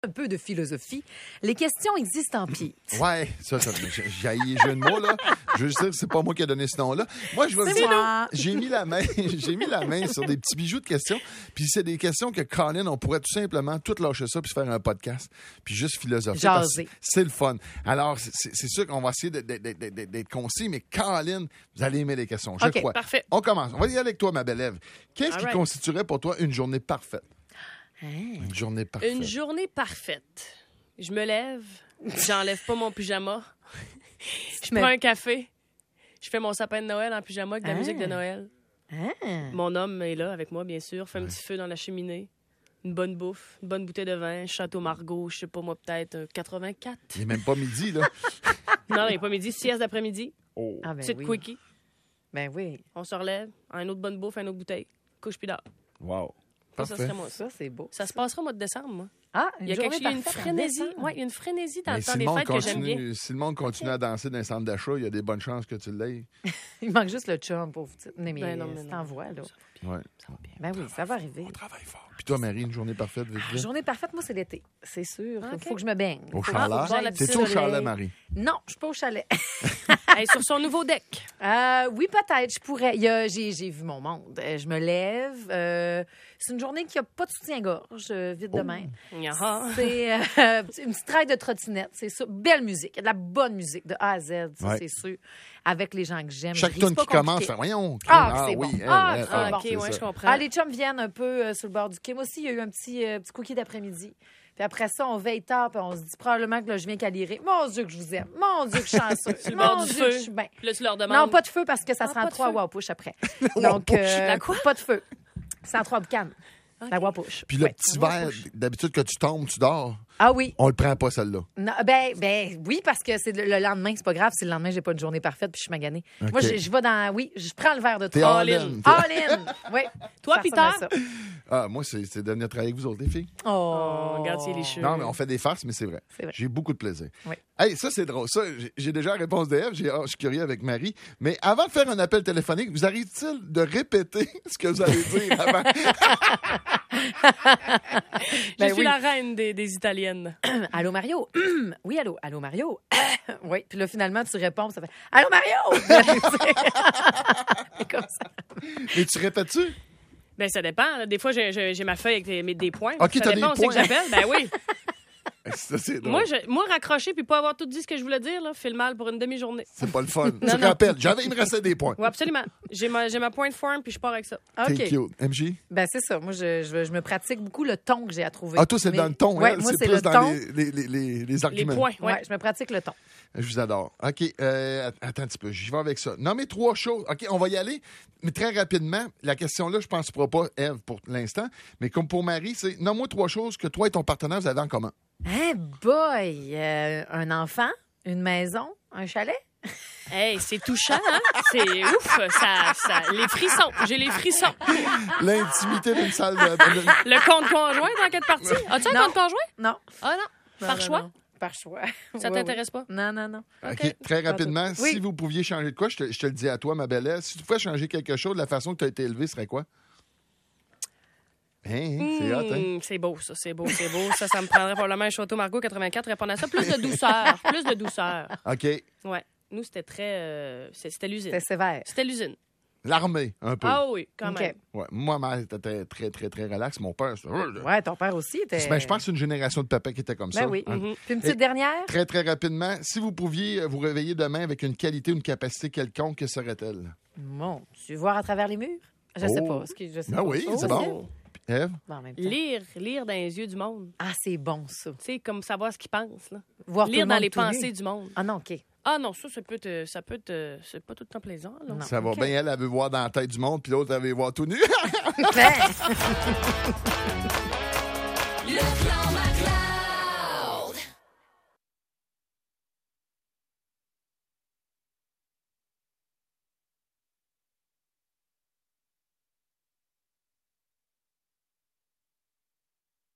Un peu de philosophie. Les questions existent en pied. Ouais, j'ai haï les jeux de mots, là. Je veux juste dire que c'est pas moi qui ai donné ce nom-là. Moi, je vais vous dire, moi. j'ai mis la main sur des petits bijoux de questions. Puis c'est des questions que Colin, on pourrait tout simplement tout lâcher ça puis se faire un podcast. Puis juste philosopher. Jaser. C'est le fun. Alors, c'est sûr qu'on va essayer d'être concis, mais Colin, vous allez aimer les questions, je crois. Parfait. On commence. On va y aller avec toi, ma belle Ève. Qu'est-ce qui constituerait pour toi une journée parfaite? Une journée parfaite. Une journée parfaite. Je me lève, j'enlève pas mon pyjama, je prends un café, je fais mon sapin de Noël en pyjama avec de la musique de Noël. Mon homme est là avec moi, bien sûr, fait un petit feu dans la cheminée, une bonne bouffe, une bonne bouteille de vin, Château Margaux, je sais pas moi, peut-être un 84. Il n'est même pas midi, là. Non, il n'est pas midi, sieste d'après-midi, petite quickie. Ben oui. On se relève, un autre bonne bouffe, une autre bouteille, couche puis dort. Wow. Ça serait moi. Ça, c'est beau. Ça se passera au mois de décembre, moi. Ah, Il y a une frénésie. Oui, il y a une frénésie dans le temps des fêtes que j'aime bien. Si le monde continue à danser dans les centres d'achat, il y a des bonnes chances que tu l'aies. Il manque juste le chum, pauvre petite. Mais non, c'est en voie, là. Ouais. Ça va bien. Ben oui, ça va arriver. On travaille fort. Puis toi, Marie, une journée parfaite, vite, vite? Journée parfaite, moi, c'est l'été. C'est sûr. Il faut que je me baigne. Au Faut chalet? que j'aille la C'est-tu piscine. au chalet, Marie? Non, je suis pas au chalet. Hey, sur son nouveau deck. Oui, peut-être, je pourrais. J'ai vu mon monde. Je me lève. C'est une journée qui n'a pas de soutien-gorge, vite de même. C'est une petite traite de trottinette, c'est ça. Belle musique. Il y a de la bonne musique, de A à Z, ça, c'est sûr. Avec les gens que j'aime. Chaque tune qui commence, voyons. C'est bon. oui, OK, ouais, je comprends. Ah, les chums viennent un peu sur le bord du quai. Moi aussi, il y a eu un petit cookie d'après-midi. Puis après ça, on veille tard, puis on se dit probablement que là, je viens qu'à lire. Mon Dieu, que je vous aime. Mon Dieu, que je suis chanceux. Sur le bord du feu. Que je suis bien. Puis là, tu leur demandes. Non, pas de feu parce que ça se rend pas de 3 feu. wow-push après. Donc, pas de feu. C'est en 3 boucanes. La wow-push. Puis le petit verre, d'habitude, que tu tombes, tu dors. Ah oui. On le prend pas, celle-là. Non, ben oui, parce que c'est le lendemain, c'est pas grave. Si le lendemain, j'ai pas une journée parfaite puis je suis maganée. OK. Moi, je vais dans... Oui, je prends le verre de T'es toi. all in. All in. Oui. Toi, Ça Peter? ressemble à ça. Ah, moi, c'est de venir travailler avec vous autres, les filles. Oh. Regarde, c'est les cheveux. Non, mais on fait des farces, mais c'est vrai. C'est vrai. J'ai beaucoup de plaisir. Oui. Hey, ça, c'est drôle. Ça, j'ai déjà la réponse d'Ève. Je suis curieux avec Marie. Mais avant de faire un appel téléphonique, vous arrive-t-il de répéter ce que vous allez dire avant? Je suis la reine des Italiennes. Allô, Mario? Oui, allô? Allô, Mario? Oui. Puis là, finalement, tu réponds, ça fait Allô, Mario? C'est comme ça. Mais tu répètes-tu? Ben ça dépend. Des fois, j'ai ma feuille avec des points. OK, ça t'as dépend, des on sait points. que j'appelle. Ben oui. Ça, c'est drôle. Moi, raccrocher puis pas avoir tout dit ce que je voulais dire, là, fait le mal pour une demi-journée. C'est pas le fun. Tu rappelles. Il me restait des points. Oui, absolument. J'ai ma point de forme puis je pars avec ça. T'es OK. cute. MJ? Ben, c'est ça. Moi, je me pratique beaucoup le ton que j'ai à trouver. Ah, toi, c'est dans le ton. Oui, elle, moi, c'est plus le dans ton. les Les arguments. points, Ouais, ouais. je me pratique le ton. Je vous adore. OK, attends un petit peu. J'y vais avec ça. Nommez 3 choses. OK, on va y aller. Mais très rapidement, la question-là, je pense pas, Ève, pour l'instant. Mais comme pour Marie, c'est nomme-moi 3 choses que toi et ton partenaire, vous avez en commun. Hein, boy! Un enfant, une maison, un chalet? Hey, c'est touchant, hein? C'est ouf, les frissons. J'ai les frissons. L'intimité d'une salle de... Le compte conjoint dans quelle partie? As-tu un Non. compte conjoint? Non. Ah non. Par choix? Non. Par choix. Ça Ouais, t'intéresse ouais. pas? Non, non, non. OK, très rapidement, Oui. si vous pouviez changer de quoi, je te le dis à toi, ma belle Ève, si tu pouvais changer quelque chose de la façon que tu as été élevée, ce serait quoi? C'est hot, hein? C'est beau, ça. C'est beau. Ça me prendrait probablement un Château Margaux 84 répondre à ça. Plus de douceur. Plus de douceur. OK. Ouais. Nous, c'était très... c'était l'usine. C'était sévère. C'était l'usine. L'armée, un peu. Ah oui, quand OK. même. Ouais. Moi, ma mère était très, très, très relax. Mon père, c'était... Ouais, ton père aussi était... Ben, je pense que c'est une génération de papa qui était comme ça. Ben oui. Hein? Puis une petite dernière? Très, très rapidement, si vous pouviez vous réveiller demain avec une qualité ou une capacité quelconque, que serait-elle? Mon, tu veux voir à travers les murs? Je sais pas. Je sais Ben pas. oui, c'est bon. Ève? Bon, en même temps. Lire dans les yeux du monde. Ah, c'est bon, ça. Tu sais, comme savoir ce qu'ils pensent, là. Voir tout Lire le dans monde les tout nu. pensées du monde. Ah non, OK. Ah non, ça peut te... C'est pas tout le temps plaisant, là. Non. Ça va OK. bien, elle veut voir dans la tête du monde, puis l'autre, elle veut voir tout nu. Ben. Le clan Maclin.